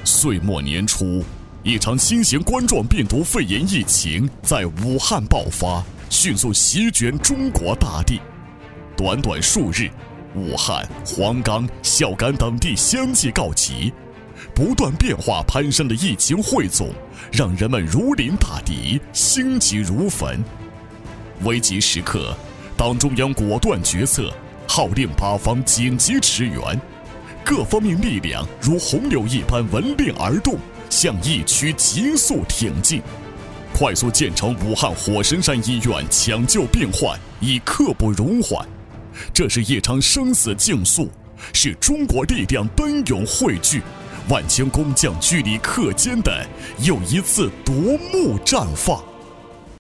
岁末年初，一场新型冠状病毒肺炎疫情在武汉爆发，迅速席卷中国大地。短短数日，武汉、黄冈、孝感等地相继告急，不断变化攀升的疫情汇总，让人们如临大敌，心急如焚。危急时刻，党中央果断决策，号令八方紧急驰援，各方面力量如洪流一般闻令而动，向疫区急速挺进，快速建成武汉火神山医院抢救病患，已刻不容缓。这是一场生死竞速，是中国力量奔涌汇聚，万千工匠据理克坚的又一次夺目绽放。